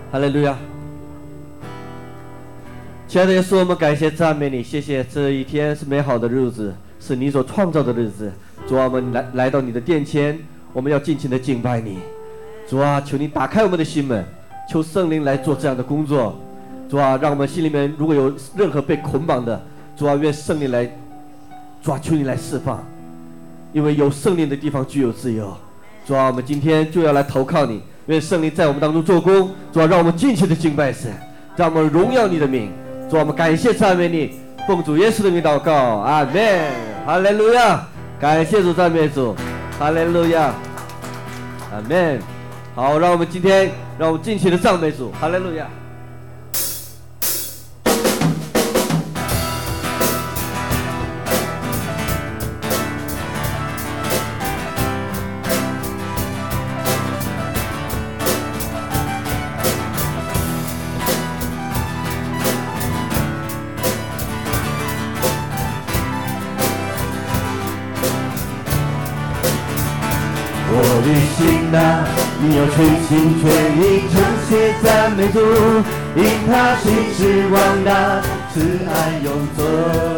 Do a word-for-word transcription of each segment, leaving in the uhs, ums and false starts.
哈利路亚！亲爱的耶稣，我们感谢赞美你，谢谢这一天是美好的日子，是你所创造的日子。主啊，我们来来到你的殿前，我们要尽情的敬拜你。主啊，求你打开我们的心门，求圣灵来做这样的工作。主啊，让我们心里面如果有任何被捆绑的，主啊，愿圣灵来，主啊，求你来释放，因为有圣灵的地方具有自由。主啊，我们今天就要来投靠你，愿圣灵在我们当中做工。主啊，让我们尽情的敬拜神，让我们荣耀你的名。主啊，我们感谢赞美你，奉主耶稣的名祷告，阿们，哈利路亚！感谢主，赞美主，哈利路亚，阿们。好，让我们今天让我们尽情的赞美主，哈利路亚。 我的心啊，你要全心全意称谢赞美主，因他心是广大，慈爱永存。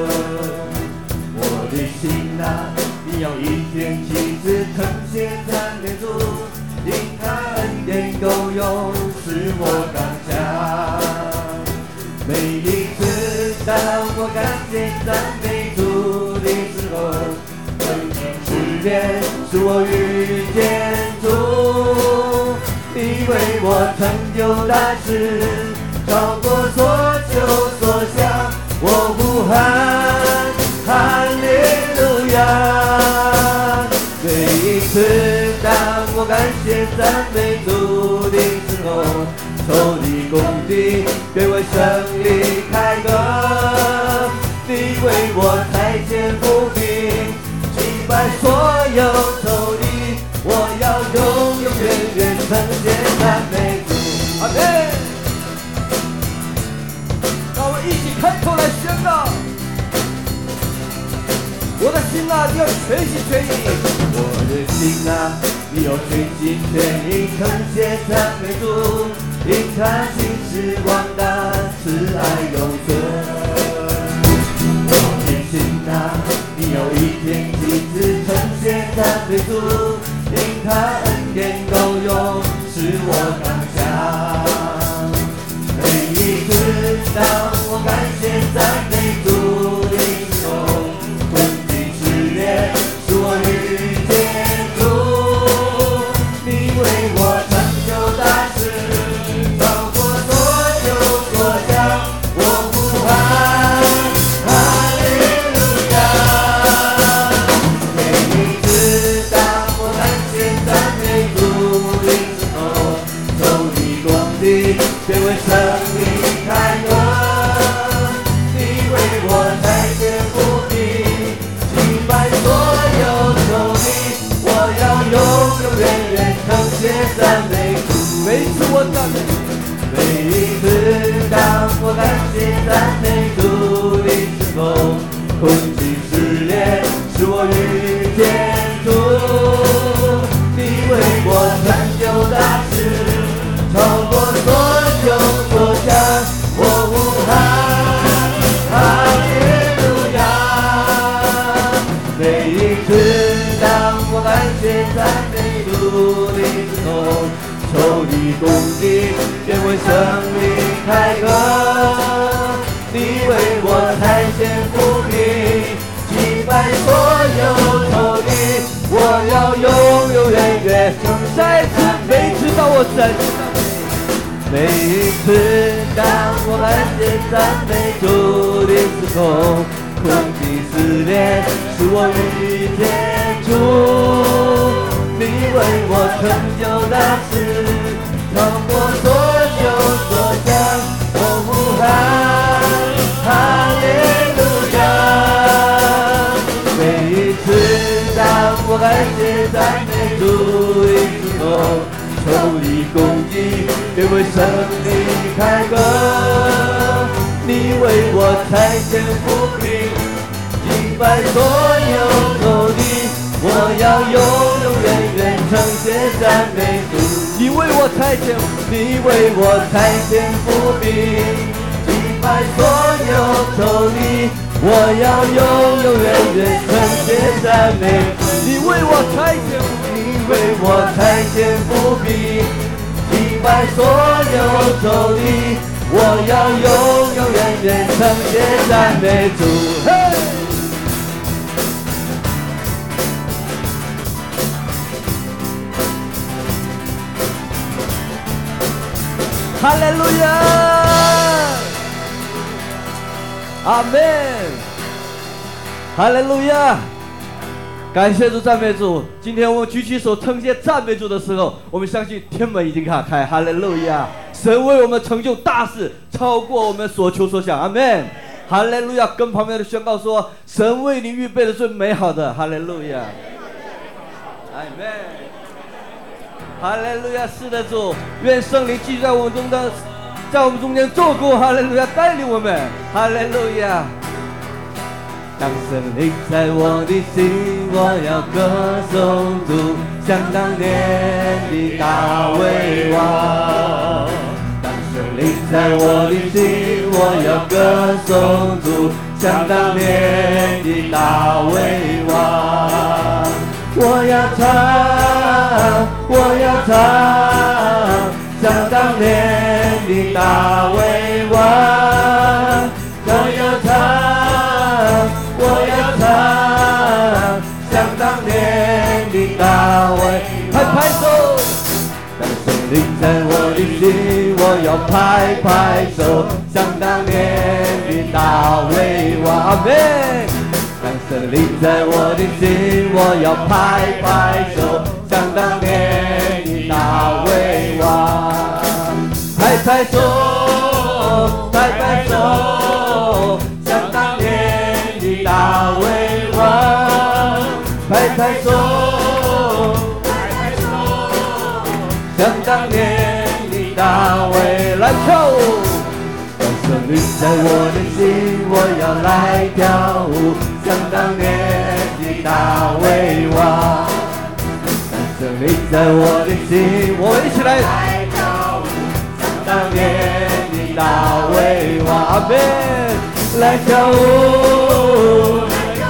我的心啊，你要一天七次称谢赞美主，因他恩典够用，使我刚强。每一次当我感谢赞美主的时候，时间使我遇见主，你为我成就大事，超过所求所想，我呼喊哈利路亚。每一次当我感谢赞美主的时候，仇敌攻击变为胜利凯歌，你为我裁剪不平，把所有仇敌，我要永永远远称谢赞美主。 阿们。让我们一起开口来宣告：我的心啊，你要全心全意； 我的心啊，你要全心全意称谢赞美主，因他心是广大，慈爱永存。我的心啊，你要一天七次称谢赞美主，因他恩典够用，使我刚强。每一次当我感谢赞美主的时候，困境试炼使我遇见主，你为我成就大事，超过所求所想，我呼喊哈利路亚。每一次当我感谢赞美主的时候，仇敌攻击变为胜利凯歌，你为我裁剪不平，击败所有仇敌，我要永永远远称谢赞美主。 每一次我赞美， 每一次当我感谢赞美主的时候，困境试炼使我遇见主，你为我成就大事，超过所求所想，我呼喊哈利路亚。每一次当我感谢赞美主的时候，仇敌攻击变为胜利凯歌，你为我裁剪不平，击败所有仇敌，我要永永远远再次每次当我赞每一次当我感谢赞美主的时候，困境试炼使我遇见主，你为我成就大事，超过所求所想，我呼喊哈利路亚。每一次当我感谢赞美主的时候，仇敌攻击变为胜利凯歌，你为我裁剪不平，击败所有仇敌， 我要永永远远称谢赞美主。 你为我差遣， 你为我差遣伏兵，击败所有仇敌。我要永永远远称谢赞美。 你为我差遣， 你为我差遣伏兵，击败所有仇敌。我要永永远远称谢赞美主。嘿， 哈利路亚，阿门，哈利路亚。感谢主，赞美主。今天我们举起手称谢赞美主的时候，我们相信天门已经打开，哈利路亚。神为我们成就大事，超过我们所求所想，阿门，哈利路亚。跟旁边的宣告说，神为你预备的最美好的，哈利路亚，阿门，哈利路亚。是的，主，愿圣灵继续在我们中的，在我们中间做过，哈利路亚，带领我们，哈利路亚。 当圣灵在我的心，我要歌颂主，像当年的大卫王。当圣灵在我的心，我要歌颂主，像当年的大卫王。我要唱，我要唱，像当年的大卫王。我要唱，我要唱，像当年的大卫。 拍拍手。 当圣灵在我的心，我要拍拍手，像当年的大卫王。阿门。当圣灵在我的心，我要拍拍手，像当年的大卫王。拍拍手，拍拍手，像当年的大卫王。拍拍手，拍拍手，像当年的大卫。来跳舞。当圣灵在我的心，我要来跳舞，像当年的大卫王。当圣灵在我的心， 我们一起来跳舞，像当年的大卫王。阿门。来跳舞，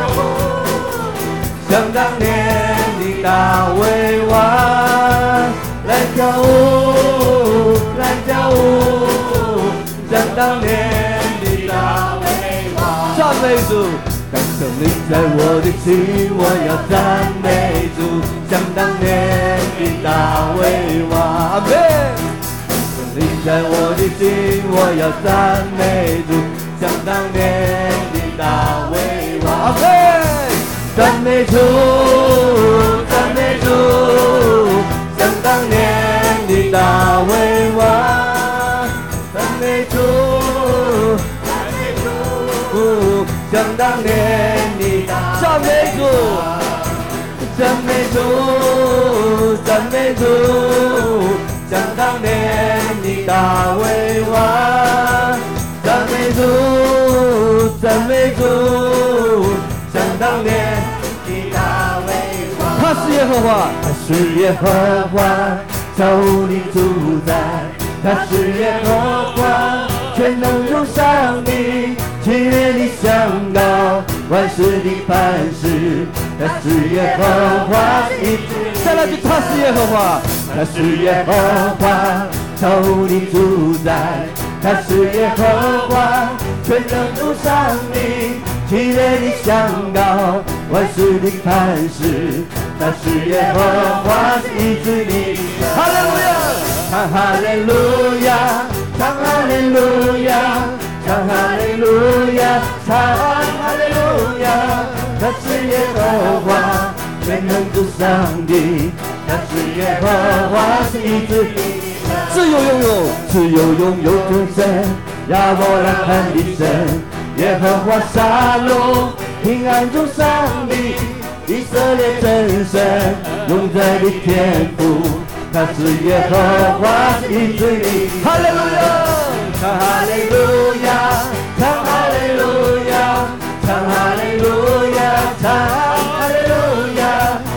像当年的大卫王。来跳舞，来跳舞，像当年的大卫王。 赞美主。 当圣灵在我的心，我要赞美主，像当年的大卫王。 阿门。 圣灵在我的心，我要赞美主，像当年的大卫王。 阿门。 赞美主，赞美主，像当年的大卫王。赞美主，赞美主，像当年的大赞美主， 赞美主，赞美主，像当年的大卫王。赞美主，赞美主，像当年的大卫王。 他是耶和华， 他是耶和华，超你主宰。他是耶和华，全能如上帝，七月的香膏，万事的磐石。他是耶和华，一直再来句他是耶和华， 他是耶和华，超你主宰。他是耶和华，全能如上帝，七月的香膏，万事的磐石。他是耶和华，一直的哈利路亚， 唱哈利路亚，唱哈利路亚，唱哈利路亚，唱哈利路亚。他是耶和华，全能主上帝。他是耶和华，是一直的自由拥有， 自由拥有主神，亚伯拉罕的神，耶和华沙龙，平安中上帝，以色列真神，永在的天赋。他是耶和华，是一直的哈利路亚， 唱哈利路亚，唱哈利路亚，唱哈利路亚，唱哈利路亚。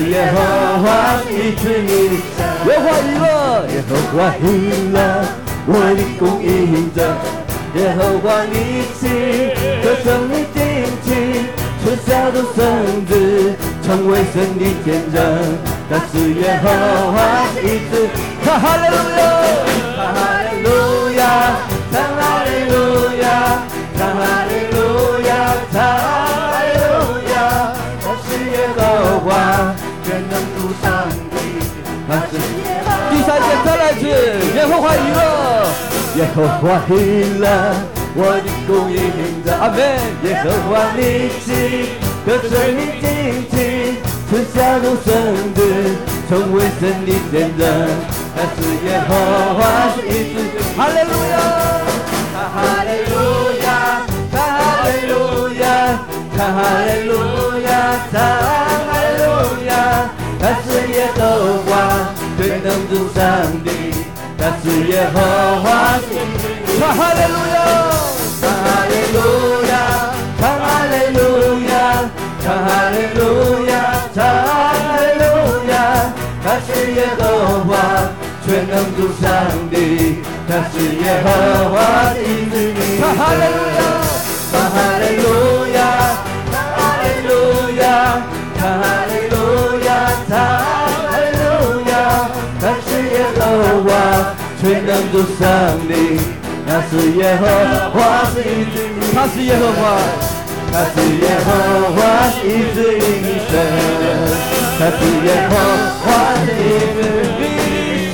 耶和华医治你的伤。 耶和华以乐， 耶和华以乐，我的供应者。耶和华你心，可生你定情，赐下的圣子，成为神的见证。但是耶和华医治， 哈哈利路亚， 哈利路亚，哈利路亚，哈利路亚，哈利路亚。他是耶和华，全能主上帝。他是耶和华。 第三节再来一次，耶和华以乐， 耶和华以乐，我的供应者。 阿门。 耶和华你心，可生你定情，赐下众生子，成为神的见证。他是耶和华医治。 哈利路亚， 哈利路亚，哈利路亚，哈利路亚，哈利路亚。他是耶和华，全能主上帝。他是耶和华医治。 哈利路亚， 哈利路亚，哈利路亚，哈利路亚，哈利路亚。他是耶和华，全能主上帝。他是耶和华医治你。 哈利路亚， 哈利路亚，哈利路亚，哈利路亚，哈利路亚。他是耶和华，全能主上帝。他是耶和华是医治你。 他是耶和华， 他是耶和华医治你神。他是耶和华医治你神。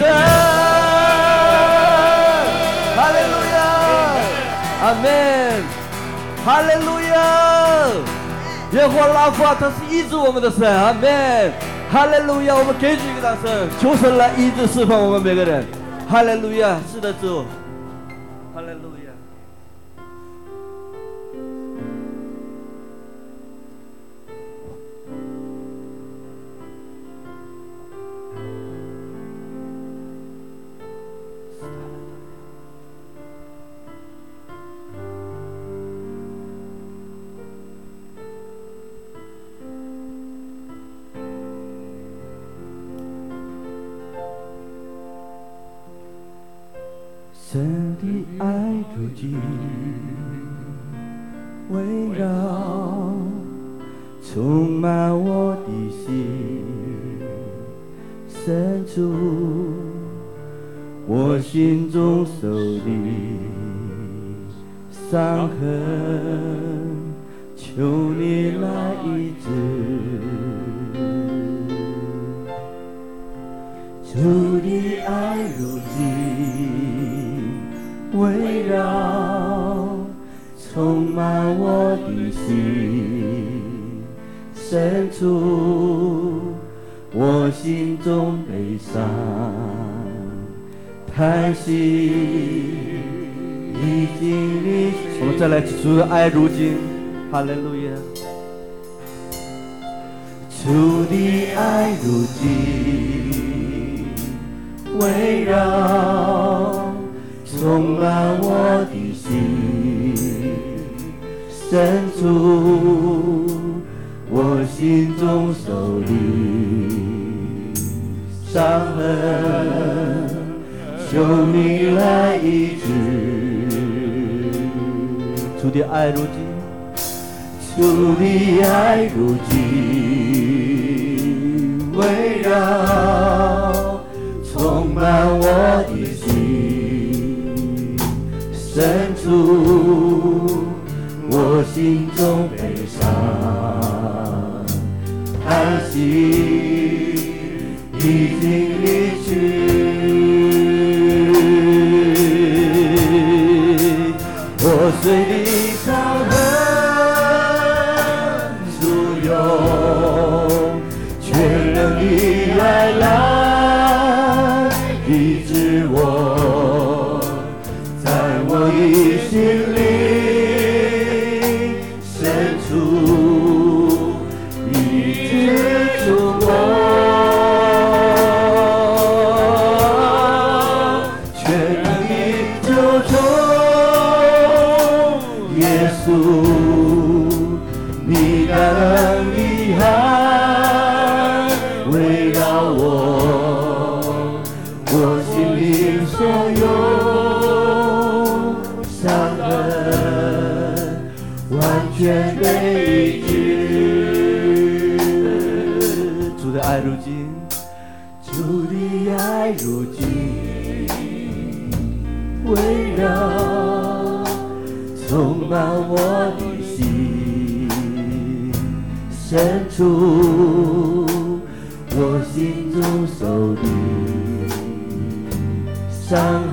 哈利路亚，阿门，哈利路亚。耶和华拉法，他是医治我们的神，阿门，哈利路亚。我们给主一个掌声，求神来医治释放我们每个人，哈利路亚。是的，主，哈利路亚。 神的爱如今围绕，充满我的心，深处我心中受的伤痕，求你来医治。主的爱如今围绕，充满我的心，深处我心中悲伤叹息，已经离去。 我们再来，主的爱如今，哈利路亚。 主的爱如今围绕，充满我的心，深处我心中受的伤痕，求你来医治。 主的爱如今， 主的爱如今围绕，充满我的心，深处我心中悲伤叹息，已经离去。我随你伤痕簇拥，全能的爱来医治我，在我的心里深处医治出我，全能的救主医全被医治。 主的爱如今， 主的爱如今围绕充满我的心，深处我心中受的伤痕，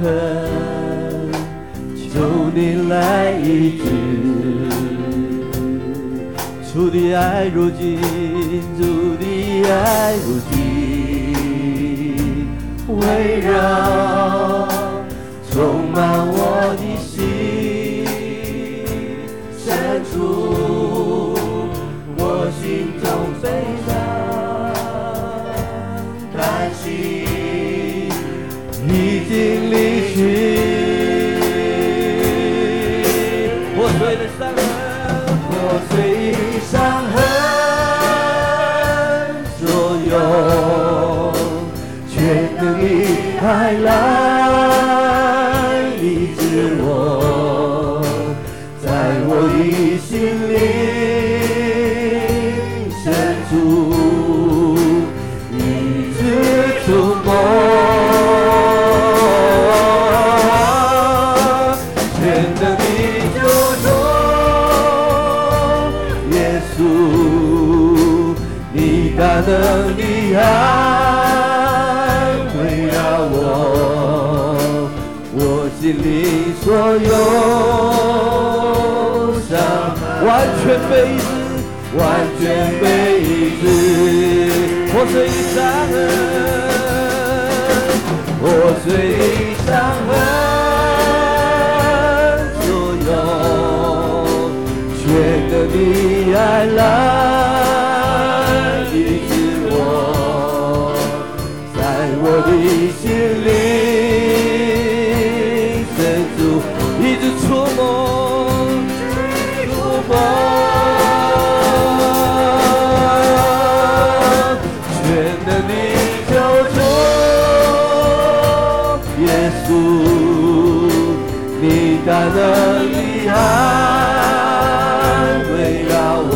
求你来医治。 主的爱如今，主的爱如今围绕充满我的心，深处我心中悲伤，叹息已经离去， 破碎的伤痕， 破碎的伤痕所有全能的爱来医治我，在我的心灵深处一直触摸，全能的救主耶稣，你大能的爱围绕我，我心里所有伤完全被医治， 完全被医治， 破碎的伤痕， 破碎的伤痕所有全能的爱来医治我，在我的心灵深处一直触摸， 触摸，全能的救主耶稣，你大能的爱围绕我，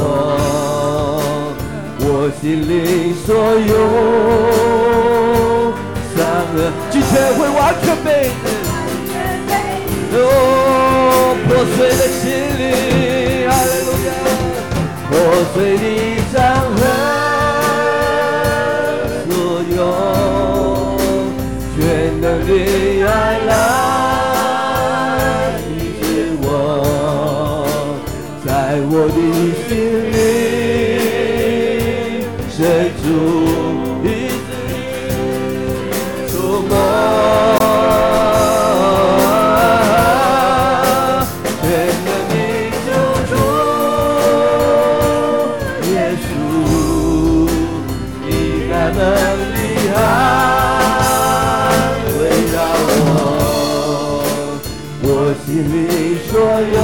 我心里所有伤痕， 今天会完全被医治。哦，破碎的心灵，哈利路亚， 破碎的伤痕所有全能的爱来医治我，在我的心灵深处一直触摸，全能的救主耶稣，你大能的爱围绕我，我心里所有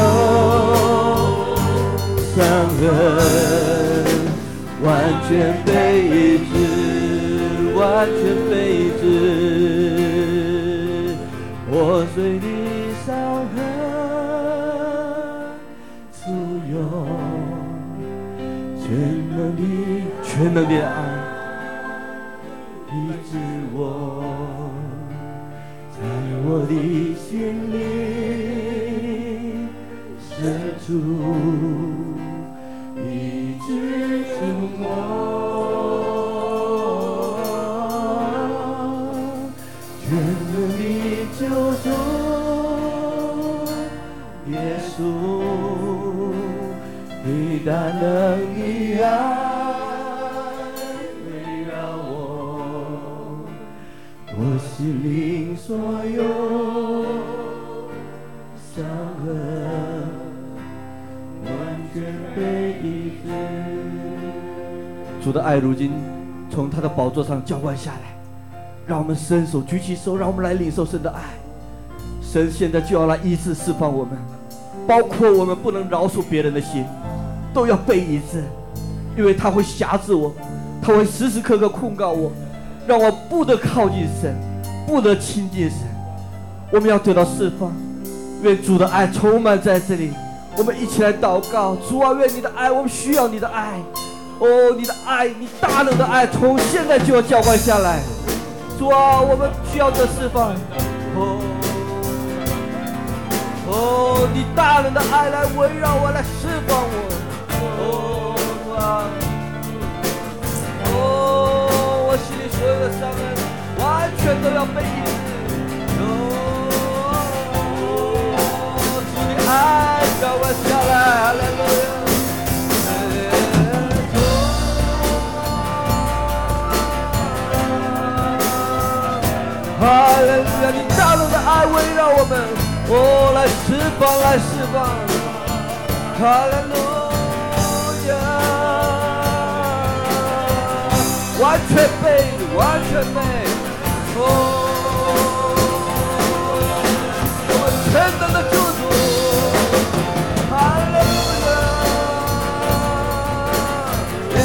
伤痕完全被医治，完全被医治，破碎的伤痕所有全能的全能的爱， 医治我，在我的心里深处一直触摸，全能的救主耶稣，你大能的爱围绕我，我心灵所有伤痕完全被医治。 主的爱如今从他的宝座上浇灌下来，让我们伸手举起手，让我们来领受神的爱。神现在就要来医治释放我们，包括我们不能饶恕别人的心都要被医治，因为他会辖制我，他会时时刻刻控告我，让我不得靠近神，不得亲近神。我们要得到释放，愿主的爱充满在这里， 我们一起来祷告，主啊，愿你的爱，我们需要你的爱。哦，你的爱，你大能的爱，从现在就要浇灌下来。主啊，我们需要这释放。哦，哦，你大能的爱来围绕我，来释放我。哦，主啊，哦，我心里所有的伤痕，完全都要被医治。哦，主的爱浇灌下来，哈利路亚。哈利路亚，你大能的爱围绕我们，哦，来释放，来释放，哈利路亚，完全被，完全被，哦，我们全能的救主，哈利路亚，耶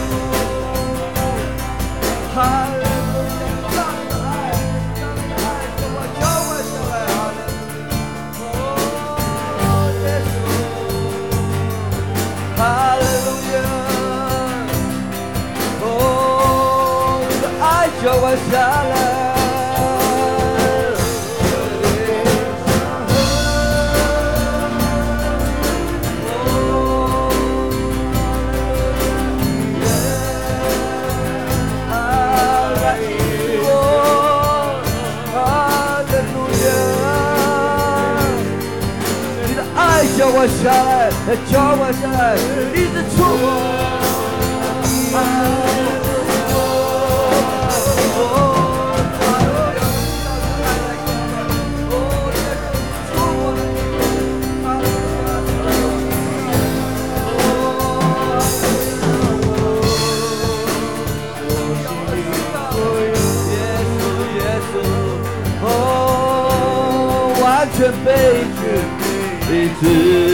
稣，哈利路亚。哈利路亚，哦，你的爱浇灌下来。浇灌下来，浇灌下来，一直触摸。耶稣，哦，完全被拒。一直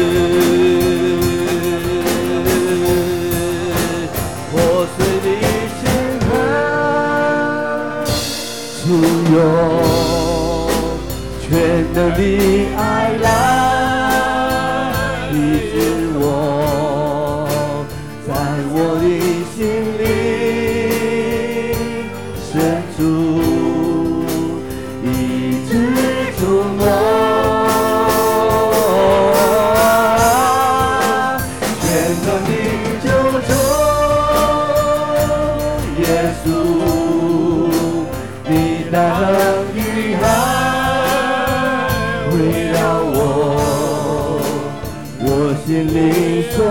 破碎的心痕，只有全能的爱来医治我，在我的心里深处一直触摸。大能的爱围绕我，我心里所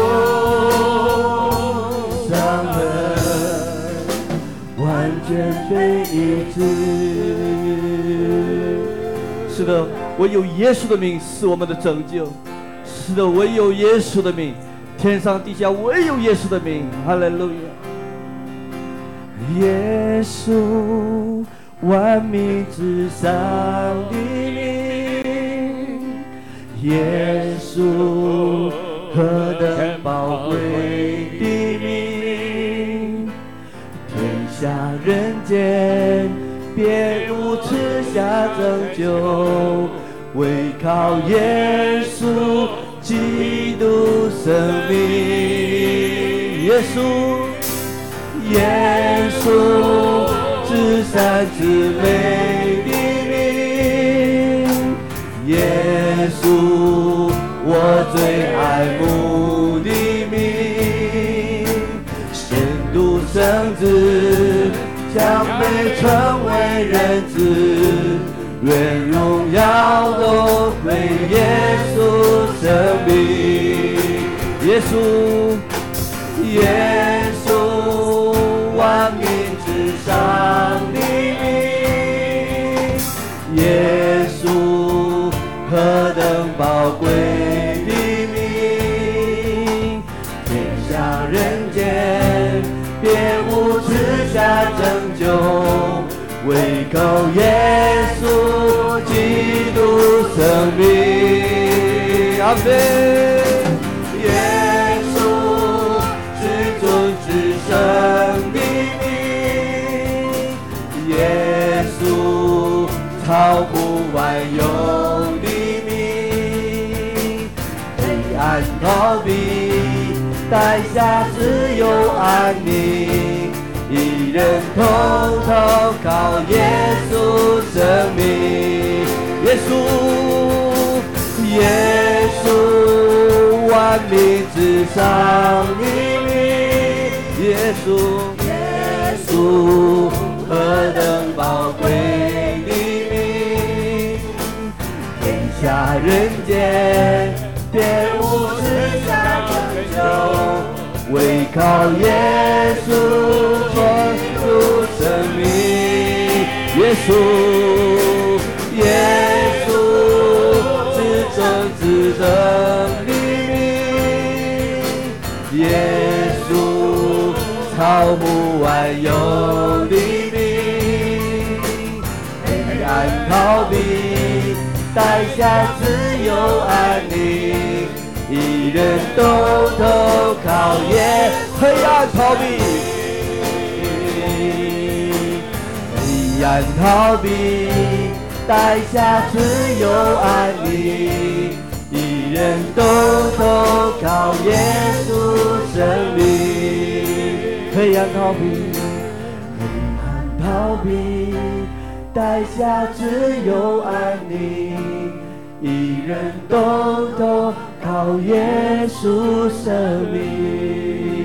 有伤痕完全被医治。是的，唯有耶稣的名是我们的拯救。是的，唯有耶稣的名，天上地下唯有耶稣的名。哈利路亚！耶稣。万民之上的名，耶稣何等宝贵的名，天下人间别无赐下拯救，唯靠耶稣基督生命。耶稣，耶稣。至善至美的名，耶稣，我最爱慕的名，深度圣子，将被称为人子，愿荣耀都归耶稣生命。耶稣，耶稣，万民之上的名，耶稣何等宝贵的名，天下人间别无赐下拯救，唯靠耶稣基督生命。阿们。耶稣至尊至圣的耶稣超乎万有的名，天暗逃避，代价只有安宁。一人通通靠耶稣生命，耶稣，耶稣，万民之上一名，耶稣，耶稣，何等宝贵的名！天下人间，别无至善拯救，唯靠耶稣丰富生命。耶稣，耶稣，至真至真的名。耶稣，超乎万有的名。黑暗逃避，代价只有安宁。一人都投靠耶，黑暗逃避，黑暗逃避，代价只有安宁。一人都投靠耶稣生命，黑暗逃避，黑暗逃避，代价只有安宁。一人都投靠耶稣生命。